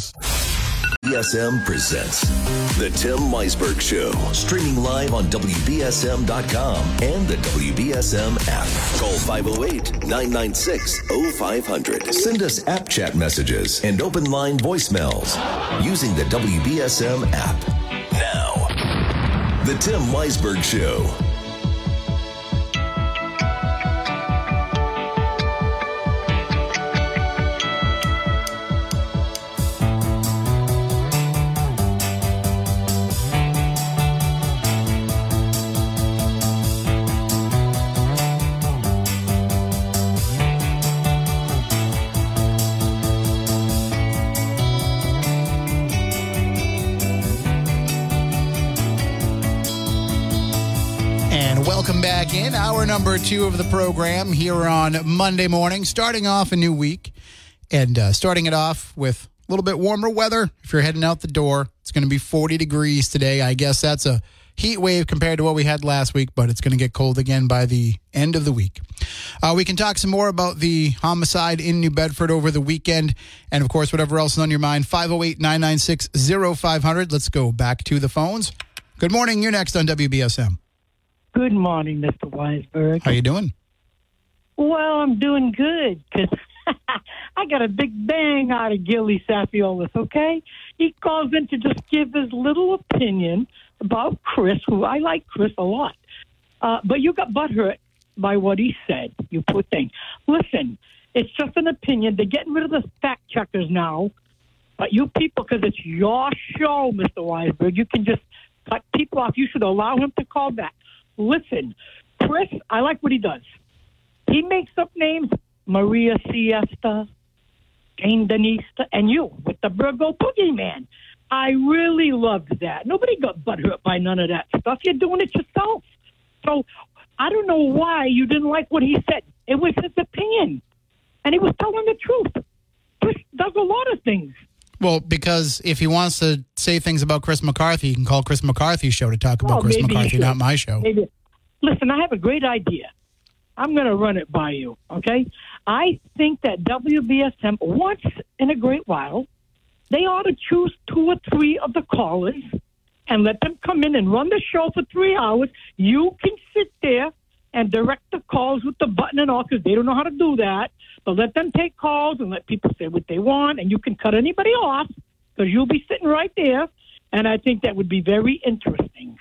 WBSM presents The Tim Weisberg Show, streaming live on WBSM.com and the WBSM app. Call 508-996-0500. Send us app chat messages and open line voicemails using the WBSM app. Now, The Tim Weisberg Show. Welcome back in hour number 2 of the program here on Monday morning, starting off a new week and starting it off with a little bit warmer weather. If you're heading out the door, it's going to be 40 degrees today. I guess that's a heat wave compared to what we had last week, but it's going to get cold again by the end of the week. We can talk some more about the homicide in New Bedford over the weekend and, of course, whatever else is on your mind. 508-996-0500. Let's go back to the phones. Good morning. You're next on WBSM. Good morning, Mr. Weisberg. How you doing? Well, I'm doing good because I got a big bang out of Gilly Safiolis, okay? He calls in to just give his little opinion about Chris, who I like Chris a lot. But you got butthurt by what he said, you poor thing. Listen, it's just an opinion. They're getting rid of the fact checkers now. But you people, because it's your show, Mr. Weisberg, you can just cut people off. You should allow him to call back. Listen, Chris, I like what he does. He makes up names, Maria Siesta, Jane Denise, and you with the Burgo Boogeyman. I really loved that. Nobody got butthurt by none of that stuff. You're doing it yourself. So I don't know why you didn't like what he said. It was his opinion, and he was telling the truth. Chris does a lot of things. Well, because if he wants to say things about Chris McCarthy, he can call Chris McCarthy's show to talk about Chris McCarthy, not my show. Maybe. Listen, I have a great idea. I'm going to run it by you, okay? I think that WBSM, once in a great while, they ought to choose 2 or 3 of the callers and let them come in and run the show for 3 hours. You can sit there and direct the calls with the button and all because they don't know how to do that. But let them take calls and let people say what they want, and you can cut anybody off because you'll be sitting right there, and I think that would be very interesting.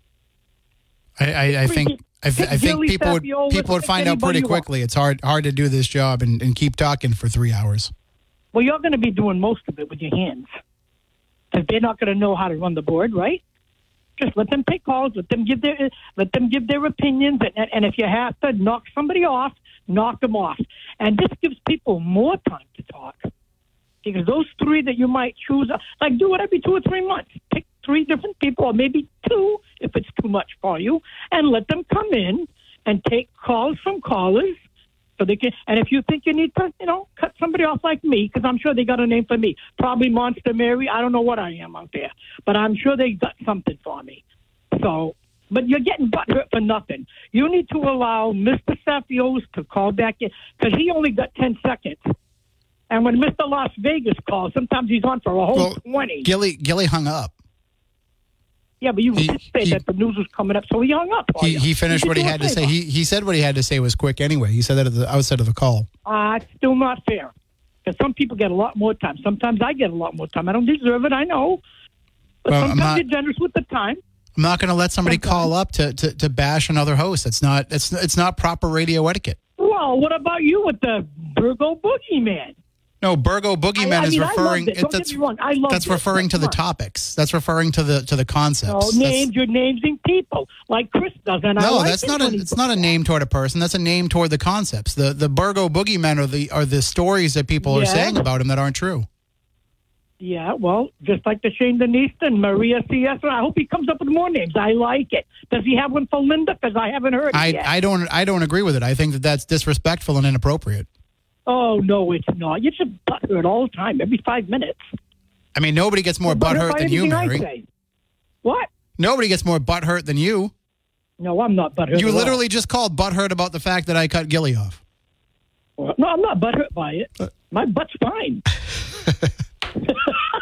I think people would find out pretty quickly. It's hard to do this job and keep talking for 3 hours. Well, you're going to be doing most of it with your hands because they're not going to know how to run the board, right? Just let them take calls, let them give their opinions, and if you have to knock somebody off, knock them off. And this gives people more time to talk. Because those 3 that you might choose, like do it every 2 or 3 months. Pick 3 different people, or maybe 2 if it's too much for you, and let them come in and take calls from callers. So they can, and if you think you need to, cut somebody off like me, because I'm sure they got a name for me. Probably Monster Mary. I don't know what I am out there, but I'm sure they got something for me. So, but you're getting butthurt for nothing. You need to allow Mr. Safiolis to call back in, because he only got 10 seconds. And when Mr. Las Vegas calls, sometimes he's on for a whole 20. Gilly hung up. Yeah, but you did say that the news was coming up, so he hung up. He finished what he had to say. He said what he had to say was quick anyway. He said that at the outset of the call. It's still not fair. Because some people get a lot more time. Sometimes I get a lot more time. I don't deserve it, I know. But sometimes you're generous with the time. I'm not going to let somebody call up to bash another host. It's not proper radio etiquette. Well, what about you with the Burgo Boogeyman? No, Burgo Boogeyman is referring. That's referring to the topics. That's referring to the concepts. No, you're naming people like Chris does. And no, that's not it's not a name toward a person. That's a name toward the concepts. The Burgo Boogeymen are the stories that people are saying about him that aren't true. Yeah, well, just like the Shane Denise and Maria Siesta. I hope he comes up with more names. I like it. Does he have one for Linda? Because I haven't heard it yet. I don't agree with it. I think that's disrespectful and inappropriate. Oh, no, it's not. You're just butthurt all the time, every 5 minutes. I mean, nobody gets more butthurt than you, Mary. What? Nobody gets more butthurt than you. No, I'm not butthurt. You literally just called butthurt about the fact that I cut Gilly off. Well, no, I'm not butthurt by it. My butt's fine.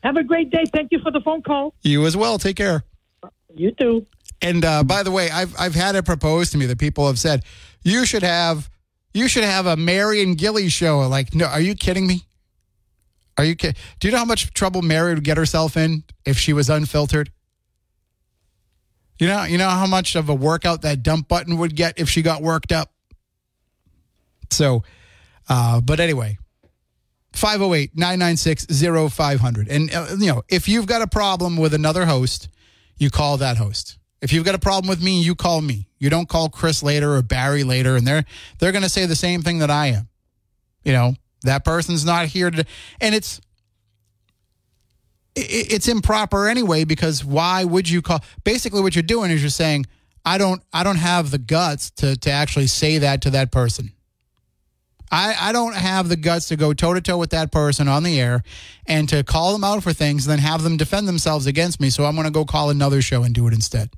Have a great day. Thank you for the phone call. You as well. Take care. You too. And by the way, I've had it proposed to me that people have said you should have a Mary and Gilly show. Like, no, are you kidding me? Are you kidding? Do you know how much trouble Mary would get herself in if she was unfiltered? You know how much of a workout that dump button would get if she got worked up. So, but anyway, 508-996-0500. And if you've got a problem with another host, you call that host. If you've got a problem with me, you call me. You don't call Chris later or Barry later, and they're going to say the same thing that I am. That person's not here to, and it's improper anyway, because why would you call? Basically what you're doing is you're saying, I don't have the guts to actually say that to that person. I don't have the guts to go toe-to-toe with that person on the air and to call them out for things and then have them defend themselves against me, so I'm going to go call another show and do it instead.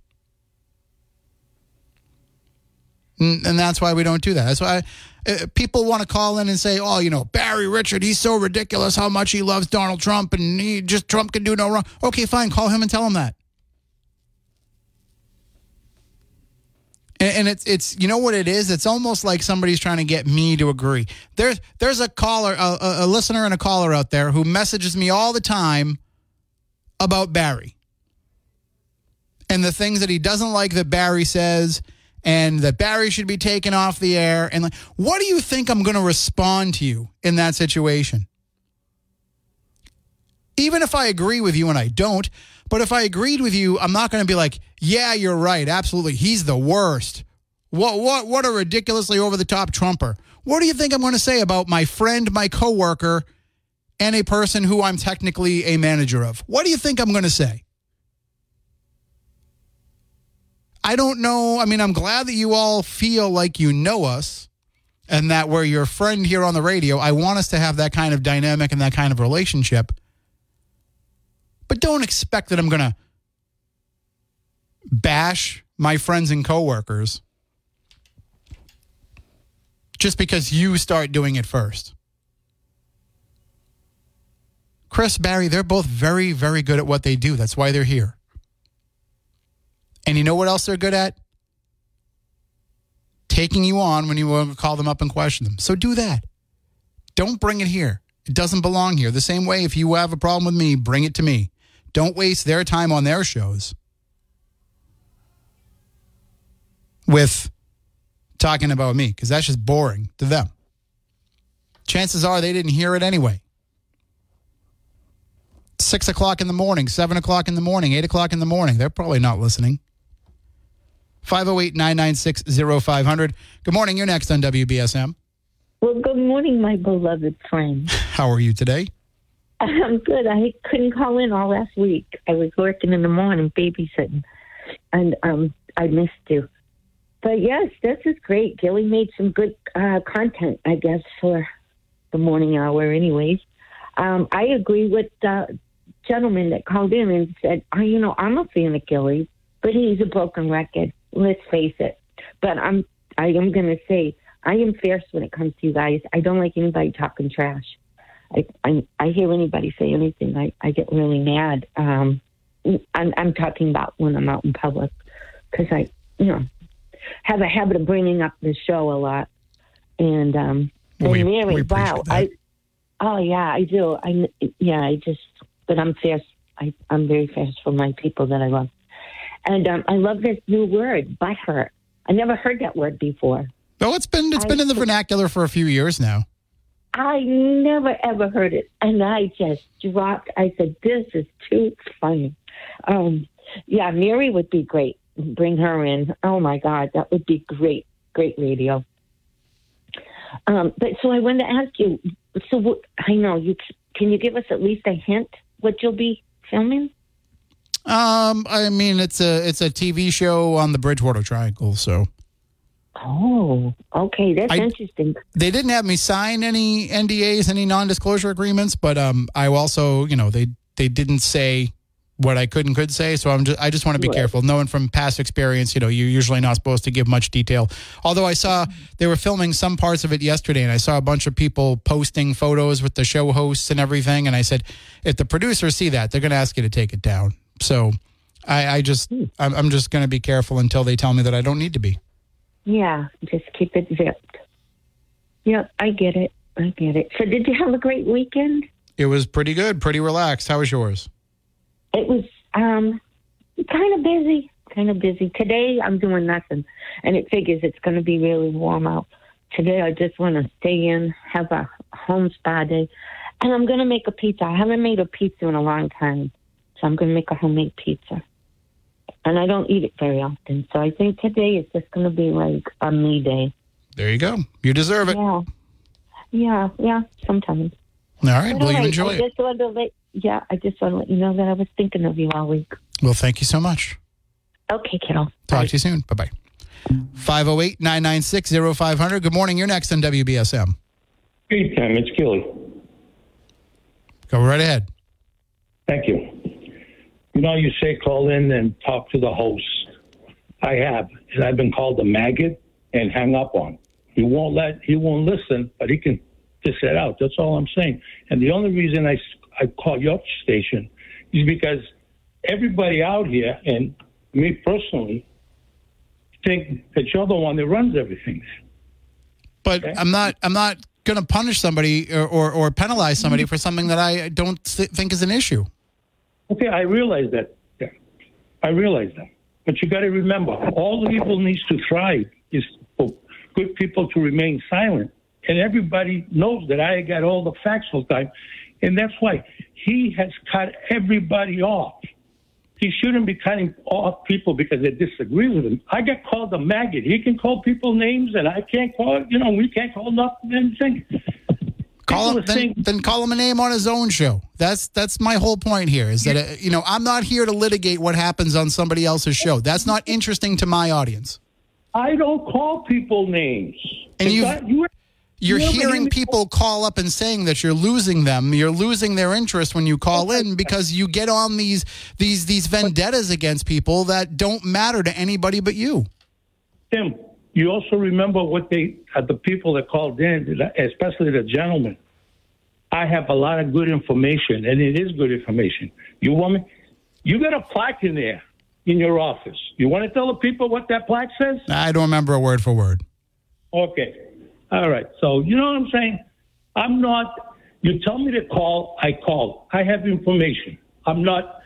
And that's why we don't do that. That's why people want to call in and say, Barry Richard, he's so ridiculous how much he loves Donald Trump and Trump can do no wrong. Okay, fine. Call him and tell him that. And it's you know what it is? It's almost like somebody's trying to get me to agree. There's a caller, a listener and a caller out there who messages me all the time about Barry and the things that he doesn't like that Barry says, and that Barry should be taken off the air. And what do you think I'm going to respond to you in that situation? Even if I agree with you, and I don't, but if I agreed with you, I'm not going to be like, yeah, you're right. Absolutely. He's the worst. What a ridiculously over-the-top Trumper. What do you think I'm going to say about my friend, my coworker, and a person who I'm technically a manager of? What do you think I'm going to say? I don't know. I mean, I'm glad that you all feel like you know us and that we're your friend here on the radio. I want us to have that kind of dynamic and that kind of relationship. But don't expect that I'm going to bash my friends and coworkers just because you start doing it first. Chris, Barry, they're both very, very good at what they do. That's why they're here. And you know what else they're good at? Taking you on when you call them up and question them. So do that. Don't bring it here. It doesn't belong here. The same way, if you have a problem with me, bring it to me. Don't waste their time on their shows with talking about me, because that's just boring to them. Chances are they didn't hear it anyway. 6 o'clock in the morning, 7 o'clock in the morning, 8 o'clock in the morning. They're probably not listening. 508-996-0500. Good morning. You're next on WBSM. Well, good morning, my beloved friend. How are you today? I'm good. I couldn't call in all last week. I was working in the morning, babysitting, and I missed you. But yes, this is great. Gilly made some good content, I guess, for the morning hour anyways. I agree with the gentleman that called in and said, I'm a fan of Gilly, but he's a broken record. Let's face it. But I am going to say, I am fierce when it comes to you guys. I don't like anybody talking trash. I hear anybody say anything, I get really mad. I'm talking about when I'm out in public, because I have a habit of bringing up the show a lot. And Mary, wow, I do. But I'm fierce. I'm very fierce for my people that I love. And I love this new word, butthurt. I never heard that word before. No, it's been in the vernacular for a few years now. I never, ever heard it. And I just dropped. I said, this is too funny. Mary would be great. Bring her in. Oh, my God. That would be great. Great radio. But so I wanted to ask you, I know, can you give us at least a hint what you'll be filming? I mean, it's a TV show on the Bridgewater Triangle, so. Oh, okay. That's interesting. They didn't have me sign any NDAs, any non-disclosure agreements, but I also, they didn't say what I could say. So I just want to be careful. Knowing from past experience, you're usually not supposed to give much detail. Although I saw they were filming some parts of it yesterday, and I saw a bunch of people posting photos with the show hosts and everything. And I said, if the producers see that, they're going to ask you to take it down. So I'm just going to be careful until they tell me that I don't need to be. Yeah, just keep it zipped. Yeah, I get it. So did you have a great weekend? It was pretty good, pretty relaxed. How was yours? It was kind of busy. Today I'm doing nothing, and it figures it's going to be really warm out. Today I just want to stay in, have a home spa day, and I'm going to make a pizza. I haven't made a pizza in a long time, so I'm going to make a homemade pizza. And I don't eat it very often, so I think today is just going to be like a me day. There you go. You deserve it. Yeah, sometimes. All right, well, you enjoy it. I just wanted to let you know that I was thinking of you all week. Well, thank you so much. Okay, kiddo. Talk to you soon. Bye-bye. 508-996-0500. Good morning. You're next on WBSM. Hey, Tim. It's Gilly. Go right ahead. Thank you. You say call in and talk to the host. I have, and I've been called a maggot and hang up on. He won't listen, but he can just set out. That's all I'm saying. And the only reason I call your station is because everybody out here, and me personally, think that you're the one that runs everything. But okay? I'm not going to punish somebody or penalize somebody for something that I don't think is an issue. Okay, I realize that. Yeah. I realize that. But you got to remember, all evil needs to thrive is for good people to remain silent. And everybody knows that I got all the facts all the time. And that's why he has cut everybody off. He shouldn't be cutting off people because they disagree with him. I get called a maggot. He can call people names, and I can't call, we can't call nothing. Anything. Then call him a name on his own show. That's my whole point here is that, I'm not here to litigate what happens on somebody else's show. That's not interesting to my audience. I don't call people names. And you're hearing people call up and saying that you're losing them. You're losing their interest when you call in because you get on these vendettas against people that don't matter to anybody but you. Tim, you also remember what the people that called in, especially the gentleman. I have a lot of good information, and it is good information. You want me? You got a plaque in there in your office. You want to tell the people what that plaque says? I don't remember a word for word. Okay. All right. So, you know what I'm saying? I'm not, you tell me to call, I call. I have information. I'm not,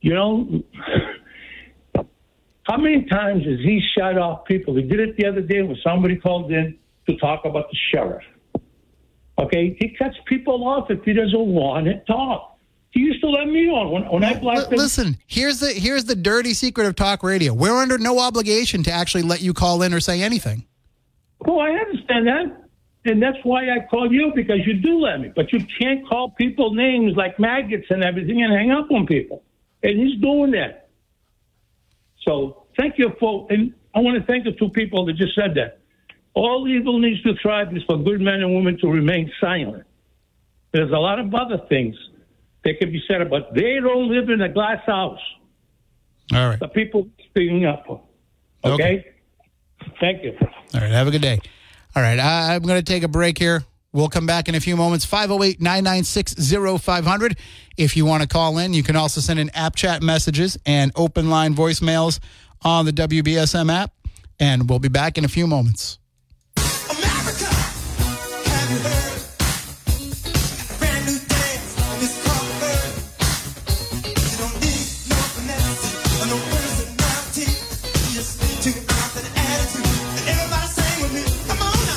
how many times has he shut off people? He did it the other day when somebody called in to talk about the sheriff. Okay? He cuts people off if he doesn't want to talk. He used to let me on when I blocked him. Listen, here's the dirty secret of talk radio. We're under no obligation to actually let you call in or say anything. Oh, I understand that. And that's why I call you, because you do let me. But you can't call people names like maggots and everything and hang up on people. And he's doing that. So thank you and I want to thank the two people that just said that. All evil needs to thrive is for good men and women to remain silent. There's a lot of other things that can be said, but they don't live in a glass house. All right. The people speaking up. Okay? Thank you. All right. Have a good day. All right. I'm going to take a break here. We'll come back in a few moments. 508-996-0500. If you want to call in, you can also send in app chat messages and open line voicemails on the WBSM app. And we'll be back in a few moments. America, have you heard? Brand new dance, and it's called the bird. You don't need no finesse or no personality. You just need to have an attitude. And everybody sing with me. Come on now.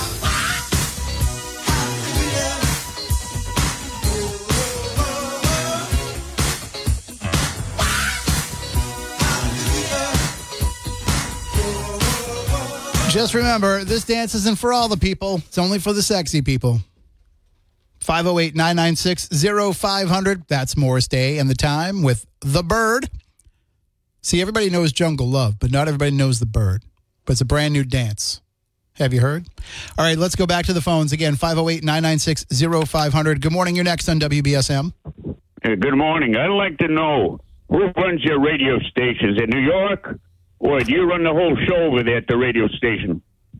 Just remember, this dance isn't for all the people. It's only for the sexy people. 508-996-0500. That's Morris Day and the time with The Bird. See, everybody knows Jungle Love, but not everybody knows The Bird. But it's a brand new dance. Have you heard? All right, let's go back to the phones again. 508-996-0500. Good morning. You're next on WBSM. Good morning. I'd like to know Who runs your radio stations in New York, or do you run the whole show over there at the radio station?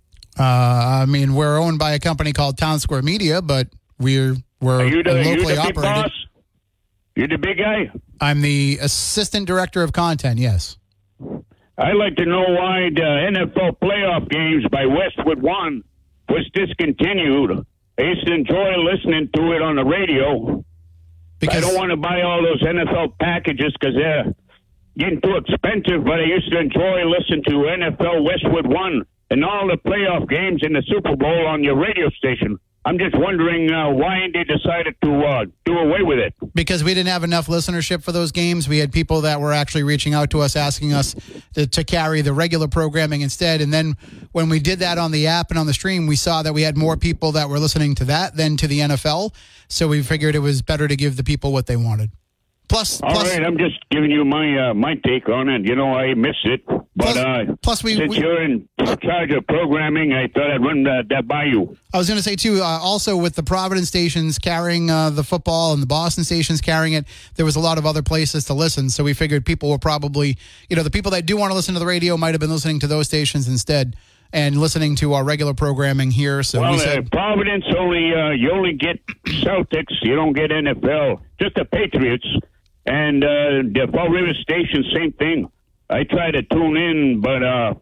I mean, we're owned by a company called Town Square Media, but we're Are you the locally big operated. boss? You the big guy? I'm the assistant director of content. Yes. I'd like to know why the NFL playoff games by Westwood One was discontinued. I used to enjoy listening to it on the radio. Because I don't want to buy all those NFL packages because they're getting too expensive, but I used to enjoy listening to NFL Westwood One and all the playoff games in the Super Bowl on your radio station. I'm just wondering why they decided to do away with it. because we didn't have enough listenership for those games. We had people that were actually reaching out to us asking us to carry the regular programming instead. And then when we did that on the app and on the stream, we saw that we had more people that were listening to that than to the NFL. So we figured it was better to give the people what they wanted. Plus, All right, I'm just giving you my take on it. You know, I miss it. But plus we you're in charge of programming, I thought I'd run that by you. I was going to say, too, also with the Providence stations carrying the football and the Boston stations carrying it, there was a lot of other places to listen. So we figured people were probably, the people that do want to listen to the radio might have been listening to those stations instead and listening to our regular programming here. So we said, Providence you only get Celtics. You don't get NFL. Just the Patriots. And the Fall River station, same thing. I try to tune in, but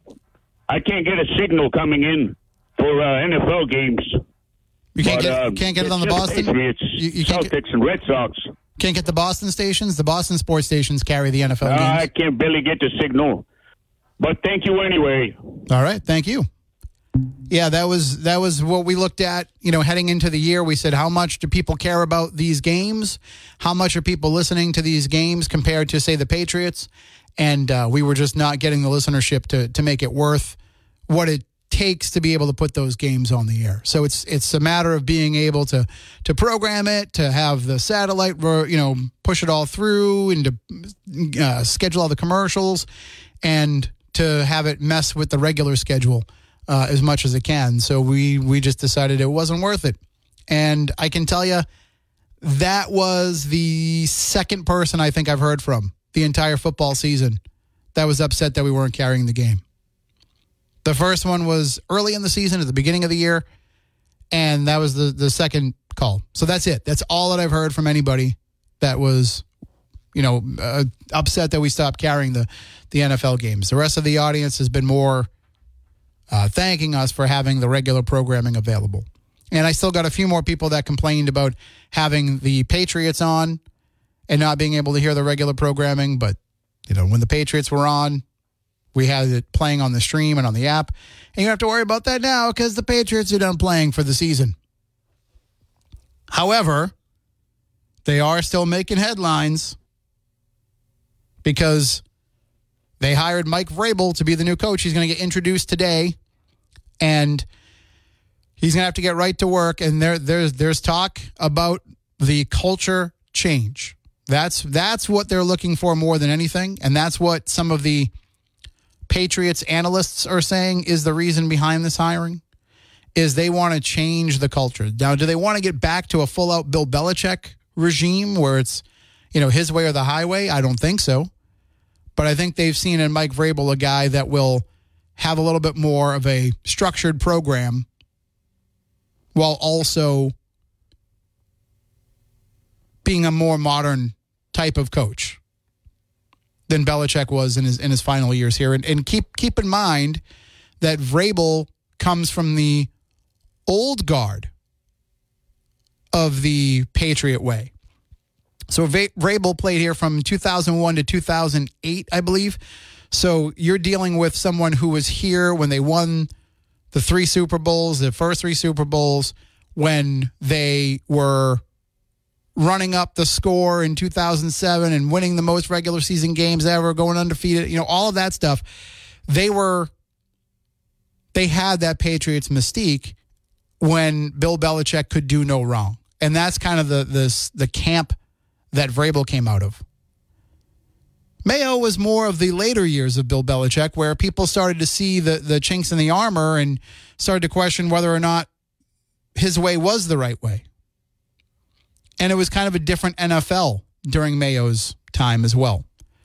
I can't get a signal coming in for NFL games. You can't get it on the Boston? Patriots, You can't Celtics, and Red Sox. Can't get the Boston stations? The Boston sports stations carry the NFL games. I can't barely get the signal. But thank you anyway. All right, thank you. Yeah, that was what we looked at, heading into the year. We said, how much do people care about these games? How much are people listening to these games compared to, say, the Patriots? And we were just not getting the listenership to make it worth what it takes to be able to put those games on the air. So it's a matter of being able to program it, to have the satellite, push it all through, and to schedule all the commercials, and to have it mess with the regular schedule as much as it can. So we just decided it wasn't worth it. And I can tell you that was the second person I think I've heard from the entire football season that was upset that we weren't carrying the game. The first one was early in the season, at the beginning of the year, and that was the second call. So that's it. That's all that I've heard from anybody that was, upset that we stopped carrying the NFL games. The rest of the audience has been more thanking us for having the regular programming available. And I still got a few more people that complained about having the Patriots on and not being able to hear the regular programming. But, when the Patriots were on, we had it playing on the stream and on the app. And you don't have to worry about that now because the Patriots are done playing for the season. However, they are still making headlines because they hired Mike Vrabel to be the new coach. He's going to get introduced today, and he's going to have to get right to work. And there's talk about the culture change. That's what they're looking for more than anything, and that's what some of the Patriots analysts are saying is the reason behind this hiring, is they want to change the culture. Now, do they want to get back to a full-out Bill Belichick regime where it's, his way or the highway? I don't think so. But I think they've seen in Mike Vrabel a guy that will have a little bit more of a structured program while also being a more modern type of coach than Belichick was in his final years here. And keep in mind that Vrabel comes from the old guard of the Patriot way. So Vrabel played here from 2001 to 2008, I believe. So you're dealing with someone who was here when they won the first 3 Super Bowls, when they were running up the score in 2007 and winning the most regular season games ever, going undefeated, all of that stuff. They had that Patriots mystique when Bill Belichick could do no wrong. And that's kind of the camp that Vrabel came out of. Mayo was more of the later years of Bill Belichick, where people started to see the chinks in the armor and started to question whether or not his way was the right way. And it was kind of a different NFL during Mayo's time as well.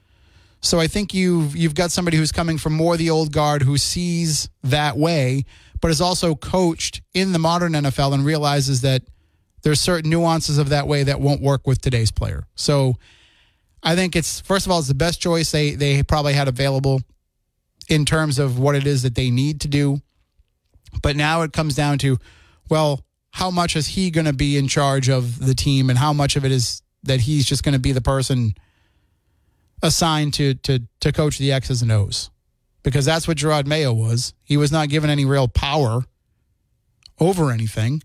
So I think you've got somebody who's coming from more the old guard who sees that way, but is also coached in the modern NFL and realizes that there's certain nuances of that way that won't work with today's player. So I think it's, first of all, it's the best choice they probably had available in terms of what it is that they need to do. But now it comes down to, well, how much is he going to be in charge of the team, and how much of it is that he's just going to be the person assigned to coach the X's and O's? Because that's what Gerard Mayo was. He was not given any real power over anything.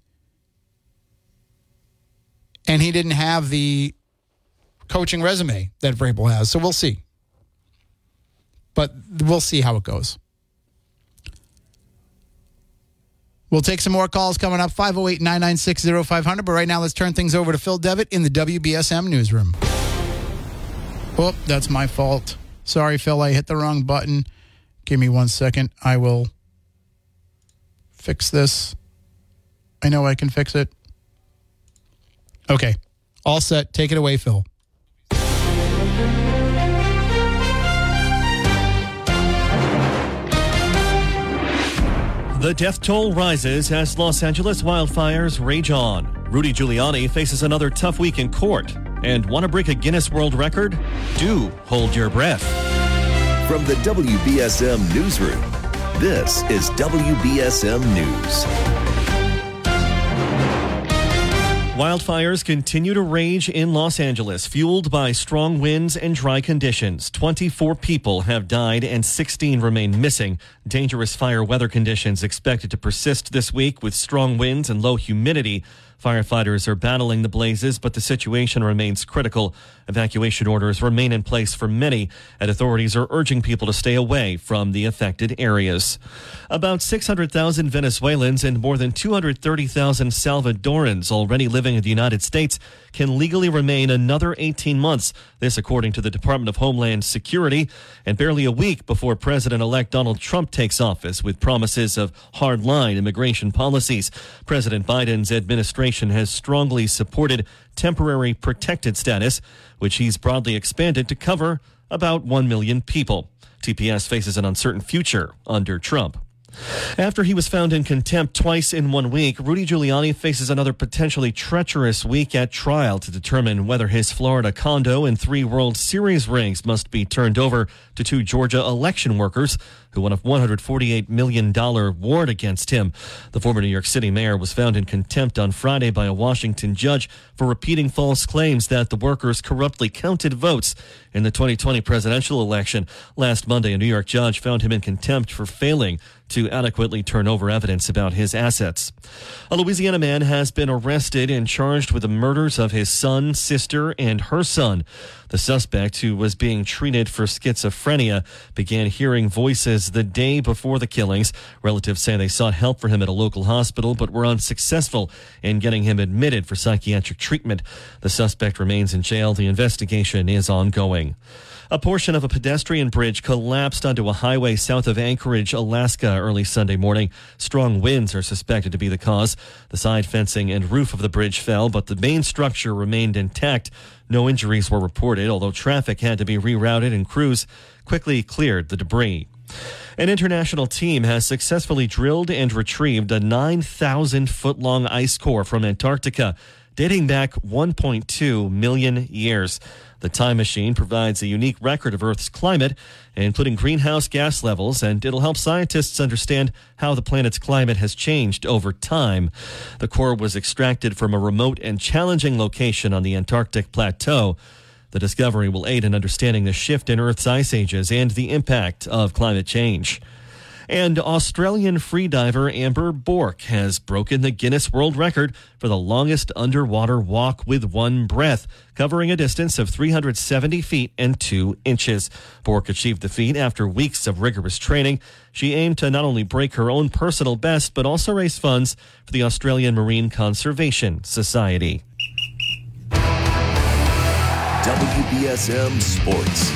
And he didn't have the coaching resume that Vrabel has. So we'll see. But we'll see how it goes. We'll take some more calls coming up, 508-996-0500. But right now, let's turn things over to Phil Devitt in the WBSM newsroom. Oh, that's my fault. Sorry, Phil, I hit the wrong button. Give me 1 second. I will fix this. I know I can fix it. Okay. All set. Take it away, Phil. The death toll rises as Los Angeles wildfires rage on. Rudy Giuliani faces another tough week in court. And want to break a Guinness World Record? Do hold your breath. From the WBSM Newsroom, this is WBSM News. Wildfires continue to rage in Los Angeles, fueled by strong winds and dry conditions. 24 people have died and 16 remain missing. Dangerous fire weather conditions expected to persist this week with strong winds and low humidity. Firefighters are battling the blazes, but the situation remains critical. Evacuation orders remain in place for many, and authorities are urging people to stay away from the affected areas. About 600,000 Venezuelans and more than 230,000 Salvadorans already living in the United States can legally remain another 18 months. This according to the Department of Homeland Security, and barely a week before President-elect Donald Trump takes office with promises of hard-line immigration policies. President Biden's administration has strongly supported temporary protected status, which he's broadly expanded to cover about 1 million people. TPS faces an uncertain future under Trump. After he was found in contempt twice in 1 week, Rudy Giuliani faces another potentially treacherous week at trial to determine whether his Florida condo and 3 World Series rings must be turned over to 2 Georgia election workers who won a $148 million warrant against him. The former New York City mayor was found in contempt on Friday by a Washington judge for repeating false claims that the workers corruptly counted votes in the 2020 presidential election. Last Monday, a New York judge found him in contempt for failing to adequately turn over evidence about his assets. A Louisiana man has been arrested and charged with the murders of his son, sister, and her son. The suspect, who was being treated for schizophrenia, began hearing voices the day before the killings. Relatives say they sought help for him at a local hospital, but were unsuccessful in getting him admitted for psychiatric treatment. The suspect remains in jail. The investigation is ongoing. A portion of a pedestrian bridge collapsed onto a highway south of Anchorage, Alaska, early Sunday morning. Strong winds are suspected to be the cause. The side fencing and roof of the bridge fell, but the main structure remained intact. No injuries were reported, although traffic had to be rerouted and crews quickly cleared the debris. An international team has successfully drilled and retrieved a 9,000-foot-long ice core from Antarctica, dating back 1.2 million years. The time machine provides a unique record of Earth's climate, including greenhouse gas levels, and it'll help scientists understand how the planet's climate has changed over time. The core was extracted from a remote and challenging location on the Antarctic plateau. The discovery will aid in understanding the shift in Earth's ice ages and the impact of climate change. And Australian freediver Amber Bork has broken the Guinness World Record for the longest underwater walk with one breath, covering a distance of 370 feet and 2 inches. Bork achieved the feat after weeks of rigorous training. She aimed to not only break her own personal best, but also raise funds for the Australian Marine Conservation Society. WBSM Sports.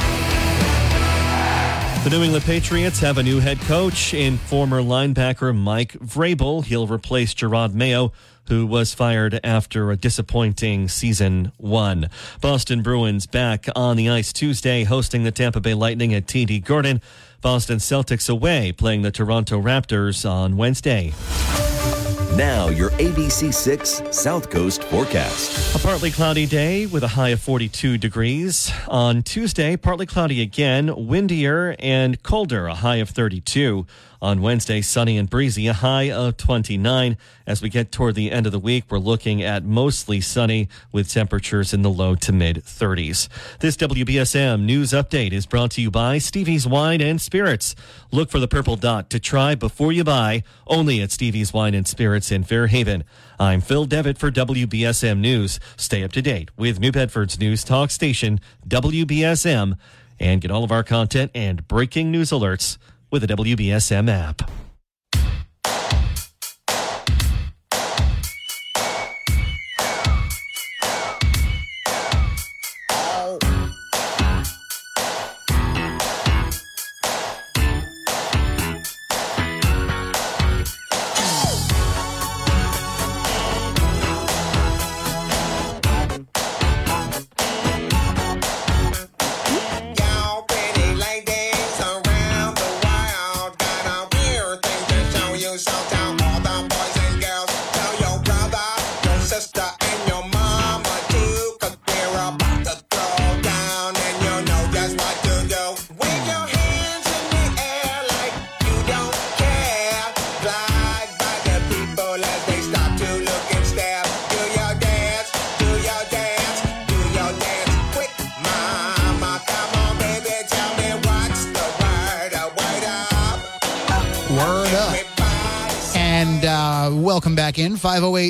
The New England Patriots have a new head coach in former linebacker Mike Vrabel. He'll replace Gerard Mayo, who was fired after a disappointing season 1. Boston Bruins back on the ice Tuesday, hosting the Tampa Bay Lightning at TD Garden. Boston Celtics away, playing the Toronto Raptors on Wednesday. Now, your ABC6 South Coast forecast. A partly cloudy day with a high of 42 degrees. On Tuesday, partly cloudy again, windier and colder, a high of 32. On Wednesday, sunny and breezy, a high of 29. As we get toward the end of the week, we're looking at mostly sunny with temperatures in the low to mid 30s. This WBSM News Update is brought to you by Stevie's Wine and Spirits. Look for the purple dot to try before you buy, only at Stevie's Wine and Spirits in Fairhaven. I'm Phil Devitt for WBSM News. Stay up to date with New Bedford's news talk station, WBSM, and get all of our content and breaking news alerts with the WBSM app. Y'all pretty ladies around the world got a weird thing to show you. So tell all the boys and girls, tell your brother, your sister, and your mama too, 'cause we're about to throw down, and you know just what to do. Wave your hands in the air like you don't care. Glide by the people as they stop to look and stare. Do your dance, do your dance, do your dance quick, mama. Come on, baby, tell me what's the word. Word up. Word up. Everybody And welcome back in,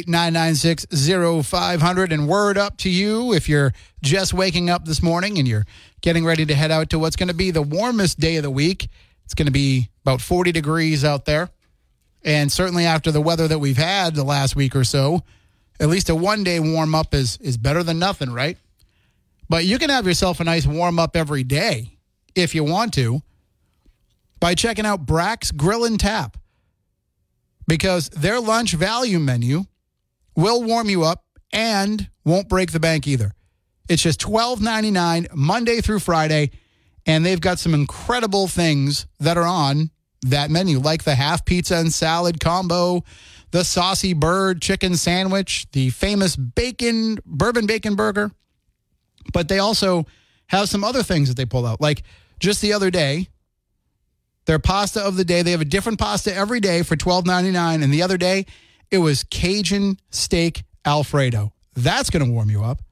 508-996-0500. And word up to you if you're just waking up this morning and you're getting ready to head out to what's going to be the warmest day of the week. It's going to be about 40 degrees out there. And certainly after the weather that we've had the last week or so, at least a one-day warm-up is better than nothing, right? But you can have yourself a nice warm-up every day if you want to by checking out Brack's Grill and Tap, because their lunch value menu will warm you up and won't break the bank either. It's just $12.99 Monday through Friday, and they've got some incredible things that are on that menu, like the half pizza and salad combo, the saucy bird chicken sandwich, the famous bourbon bacon burger. But they also have some other things that they pull out. Like just the other day, their pasta of the day, they have a different pasta every day for $12.99. And the other day, it was Cajun steak Alfredo. That's going to warm you up.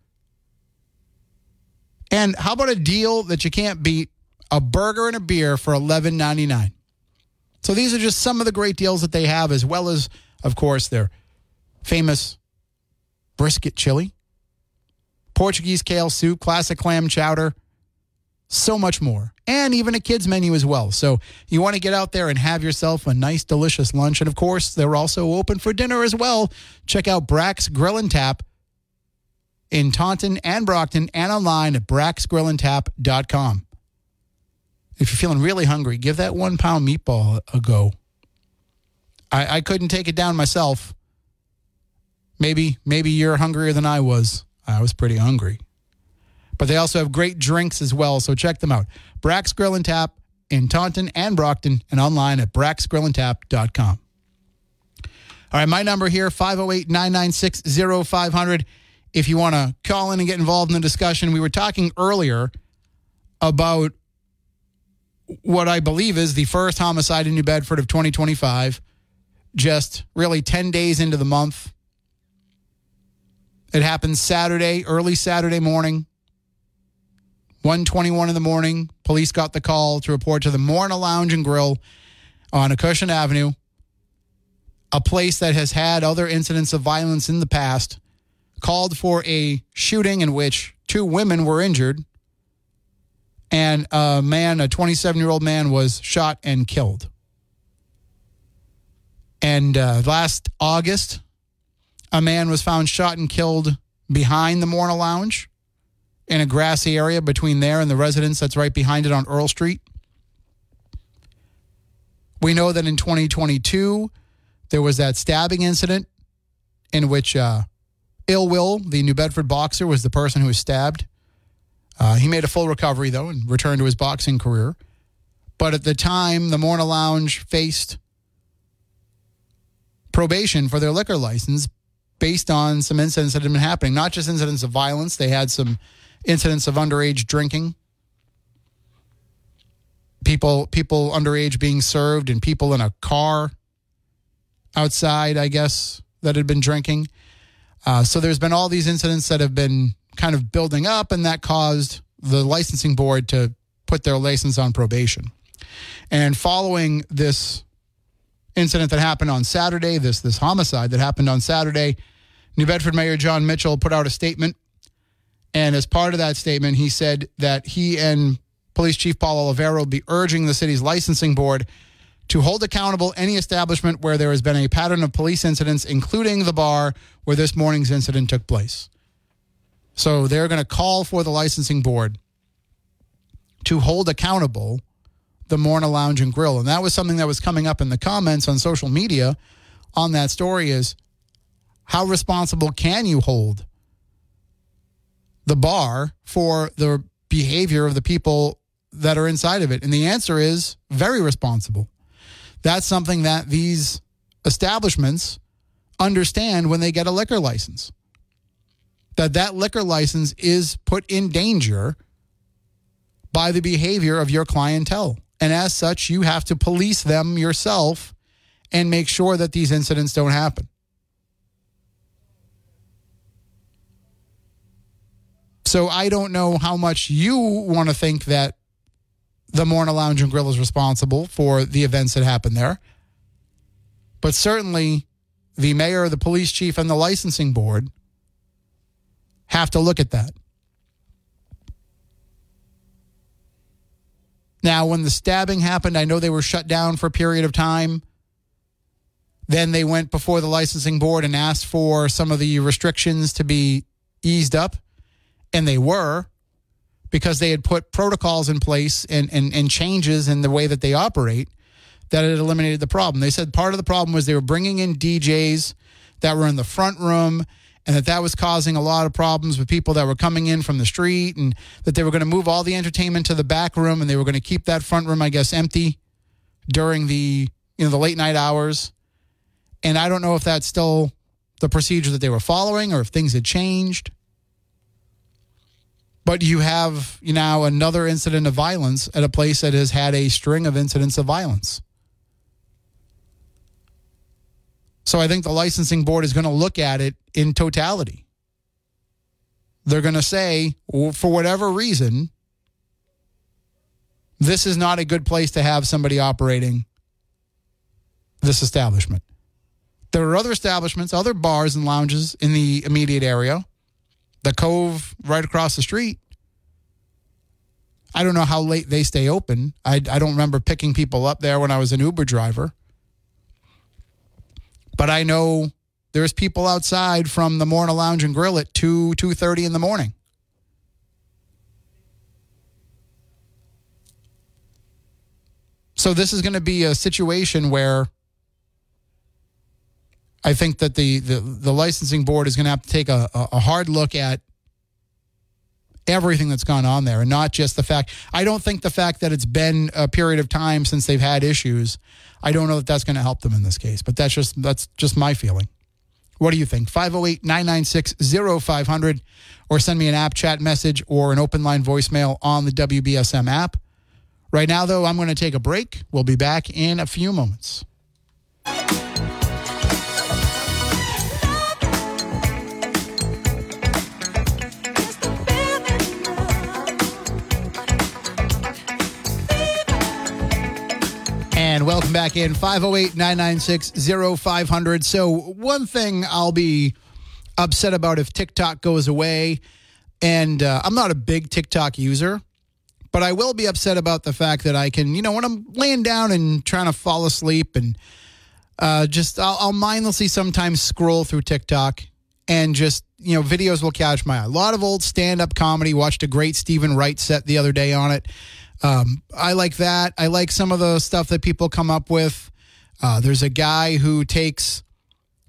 And how about a deal that you can't beat? A burger and a beer for $11.99. So these are just some of the great deals that they have, as well as, of course, their famous brisket chili, Portuguese kale soup, classic clam chowder, so much more. And even a kids menu as well. So you want to get out there and have yourself a nice, delicious lunch. And of course, they're also open for dinner as well. Check out Brack's Grill and Tap in Taunton and Brockton and online at bracksgrillandtap.com. If you're feeling really hungry, give that 1 pound meatball a go. I couldn't take it down myself. Maybe you're hungrier than I was. I was pretty hungry. But they also have great drinks as well, so check them out. Brack's Grill and Tap in Taunton and Brockton and online at bracksgrillandtap.com. All right, my number here, 508-996-0500. If you want to call in and get involved in the discussion, we were talking earlier about what I believe is the first homicide in New Bedford of 2025, just really 10 days into the month. It happened Saturday, early Saturday morning, 1:21 in the morning. Police got the call to report to the Morna Lounge and Grill on Acushnet Avenue, a place that has had other incidents of violence in the past, called for a shooting in which 2 women were injured, and a 27-year-old man, was shot and killed. And last August, a man was found shot and killed behind the Morna Lounge in a grassy area between there and the residence that's right behind it on Earl Street. We know that in 2022, there was that stabbing incident in which Ill Will, the New Bedford boxer, was the person who was stabbed. He made a full recovery, though, and returned to his boxing career. But at the time, the Morna Lounge faced probation for their liquor license based on some incidents that had been happening. Not just incidents of violence. They had some incidents of underage drinking. People underage being served, and people in a car outside, I guess, that had been drinking. So there's been all these incidents that have been kind of building up, and that caused the licensing board to put their license on probation. And following this incident that happened on Saturday, this homicide that happened on Saturday, New Bedford Mayor John Mitchell put out a statement. And as part of that statement, he said that he and Police Chief Paul Olivero will be urging the city's licensing board to hold accountable any establishment where there has been a pattern of police incidents, including the bar where this morning's incident took place. So they're going to call for the licensing board to hold accountable the Morna Lounge and Grill. And that was something that was coming up in the comments on social media on that story is, how responsible can you hold the bar for the behavior of the people that are inside of it? And the answer is very responsible. That's something that these establishments understand when they get a liquor license. That liquor license is put in danger by the behavior of your clientele. And as such, you have to police them yourself and make sure that these incidents don't happen. So I don't know how much you want to think that the Morna Lounge and Grill is responsible for the events that happened there. But certainly the mayor, the police chief, and the licensing board have to look at that. Now, when the stabbing happened, I know they were shut down for a period of time. Then they went before the licensing board and asked for some of the restrictions to be eased up. And they were, because they had put protocols in place and changes in the way that they operate that had eliminated the problem. They said part of the problem was they were bringing in DJs that were in the front room, and that was causing a lot of problems with people that were coming in from the street, and that they were going to move all the entertainment to the back room, and they were going to keep that front room, I guess, empty during the late night hours. And I don't know if that's still the procedure that they were following or if things had changed. But you have now another incident of violence at a place that has had a string of incidents of violence. So I think the licensing board is going to look at it in totality. They're going to say, well, for whatever reason, this is not a good place to have somebody operating this establishment. There are other establishments, other bars and lounges in the immediate area. The Cove right across the street. I don't know how late they stay open. I don't remember picking people up there when I was an Uber driver. But I know there's people outside from the Morna Lounge and Grill at 2:30 in the morning. So this is going to be a situation where I think that the licensing board is going to have to take a hard look at everything that's gone on there, and not just the fact. I don't think the fact that it's been a period of time since they've had issues, I don't know that that's going to help them in this case. But that's just my feeling. What do you think? 508-996-0500, or send me an app chat message or an open line voicemail on the WBSM app. Right now, though, I'm going to take a break. We'll be back in a few moments. And welcome back in, 508-996-0500. So one thing I'll be upset about if TikTok goes away, and I'm not a big TikTok user, but I will be upset about the fact that I can, when I'm laying down and trying to fall asleep, and I'll mindlessly sometimes scroll through TikTok, and just, videos will catch my eye. A lot of old stand-up comedy. Watched a great Stephen Wright set the other day on it. I like that. I like some of the stuff that people come up with. There's a guy who takes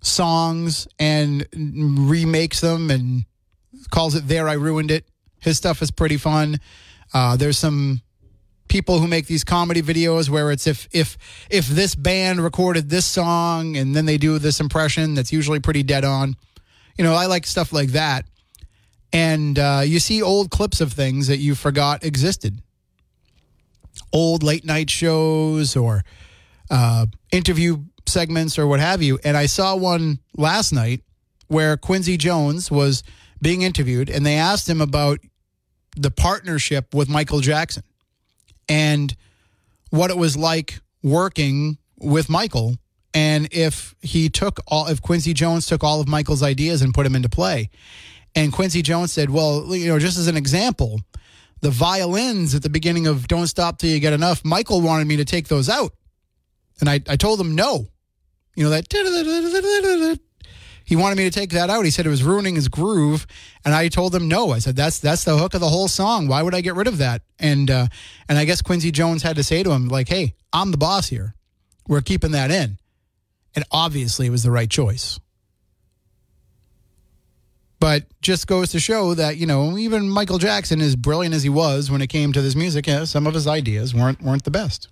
songs and remakes them and calls it There I Ruined It. His stuff is pretty fun. There's some people who make these comedy videos where it's if this band recorded this song and then they do this impression that's usually pretty dead on. You know, I like stuff like that. And you see old clips of things that you forgot existed. Old late night shows or interview segments or what have you. And I saw one last night where Quincy Jones was being interviewed and they asked him about the partnership with Michael Jackson and what it was like working with Michael, and if Quincy Jones took all of Michael's ideas and put them into play. And Quincy Jones said, well, you know, just as an example, the violins at the beginning of Don't Stop Till You Get Enough, Michael wanted me to take those out. And I told him no. You know, that he wanted me to take that out. He said it was ruining his groove. And I told him no. I said, that's the hook of the whole song. Why would I get rid of that? And I guess Quincy Jones had to say to him, like, hey, I'm the boss here. We're keeping that in. And obviously it was the right choice. But just goes to show that, you know, even Michael Jackson, as brilliant as he was when it came to this music, some of his ideas weren't the best.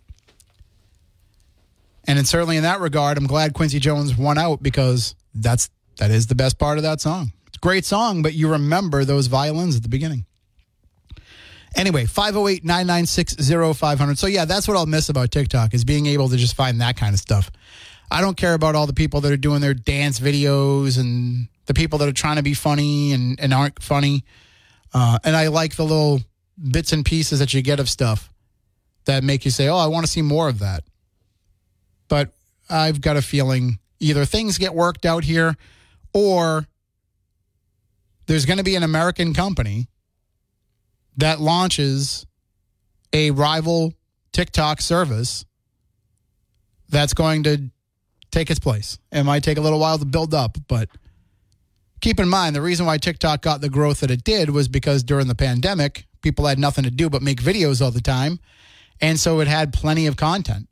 And it's certainly in that regard, I'm glad Quincy Jones won out because that is the best part of that song. It's a great song, but you remember those violins at the beginning. Anyway, 508-996-0500. So yeah, that's what I'll miss about TikTok is being able to just find that kind of stuff. I don't care about all the people that are doing their dance videos and the people that are trying to be funny and aren't funny. And I like the little bits and pieces that you get of stuff that make you say, oh, I want to see more of that. But I've got a feeling either things get worked out here or there's going to be an American company that launches a rival TikTok service that's going to take its place. It might take a little while to build up, but keep in mind, the reason why TikTok got the growth that it did was because during the pandemic, people had nothing to do but make videos all the time, and so it had plenty of content.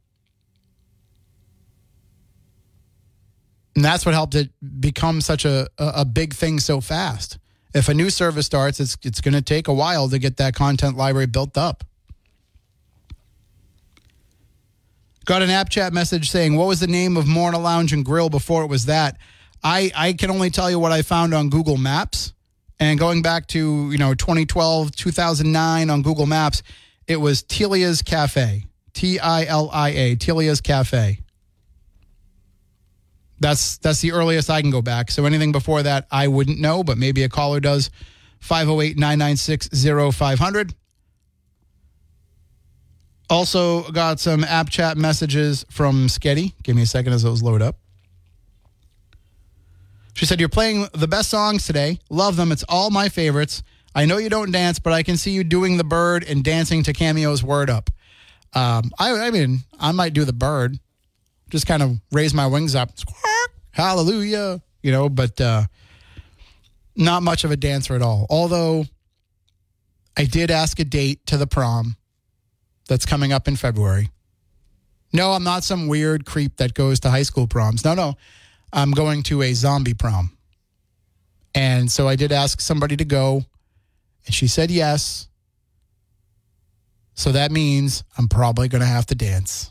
And that's what helped it become such a big thing so fast. If a new service starts, it's going to take a while to get that content library built up. Got an app chat message saying, what was the name of Morna Lounge and Grill before it was that? I can only tell you what I found on Google Maps. And going back to, 2012, 2009 on Google Maps, it was Tilia's Cafe. T-I-L-I-A, Tilia's Cafe. That's the earliest I can go back. So anything before that, I wouldn't know, but maybe a caller does. 508-996-0500. Also got some app chat messages from Sketty. Give me a second as those load up. She said, you're playing the best songs today. Love them. It's all my favorites. I know you don't dance, but I can see you doing the bird and dancing to Cameo's Word Up. I mean, I might do the bird. Just kind of raise my wings up. Hallelujah. But not much of a dancer at all. Although I did ask a date to the prom that's coming up in February. No, I'm not some weird creep that goes to high school proms. No. I'm going to a zombie prom. And so I did ask somebody to go, and she said yes. So that means I'm probably going to have to dance.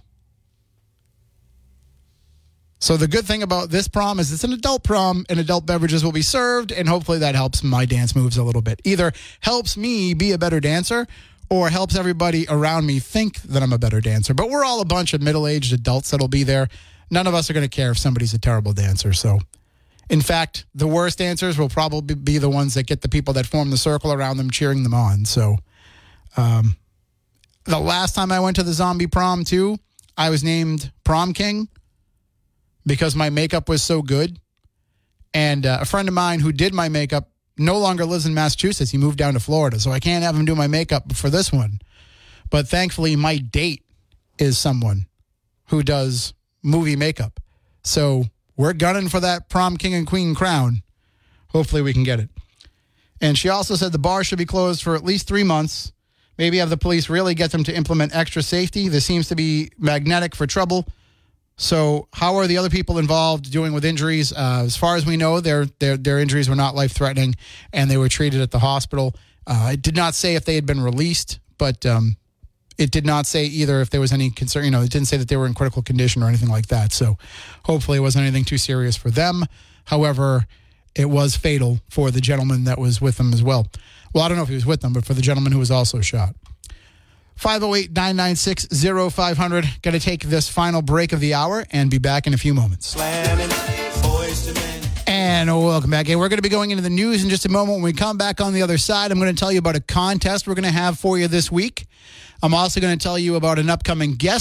So the good thing about this prom is it's an adult prom and adult beverages will be served, and hopefully that helps my dance moves a little bit. Either helps me be a better dancer or helps everybody around me think that I'm a better dancer. But we're all a bunch of middle-aged adults that'll be there. None of us are going to care if somebody's a terrible dancer. So, in fact, the worst dancers will probably be the ones that get the people that form the circle around them cheering them on. So, the last time I went to the zombie prom, too, I was named prom king because my makeup was so good. And a friend of mine who did my makeup no longer lives in Massachusetts. He moved down to Florida, so I can't have him do my makeup for this one. But thankfully, my date is someone who does movie makeup. So we're gunning for that prom king and queen crown. Hopefully we can get it. And she also said the bar should be closed for at least 3 months. Maybe have the police really get them to implement extra safety. This seems to be magnetic for trouble. So how are the other people involved doing with injuries? As far as we know, their injuries were not life-threatening, and they were treated at the hospital. It did not say if they had been released, but it did not say either if there was any concern. It didn't say that they were in critical condition or anything like that. So hopefully it wasn't anything too serious for them. However, it was fatal for the gentleman that was with them as well. Well, I don't know if he was with them, but for the gentleman who was also shot. 508-996-0500. Going to take this final break of the hour and be back in a few moments. And welcome back. We're going to be going into the news in just a moment. When we come back on the other side, I'm going to tell you about a contest we're going to have for you this week. I'm also going to tell you about an upcoming guest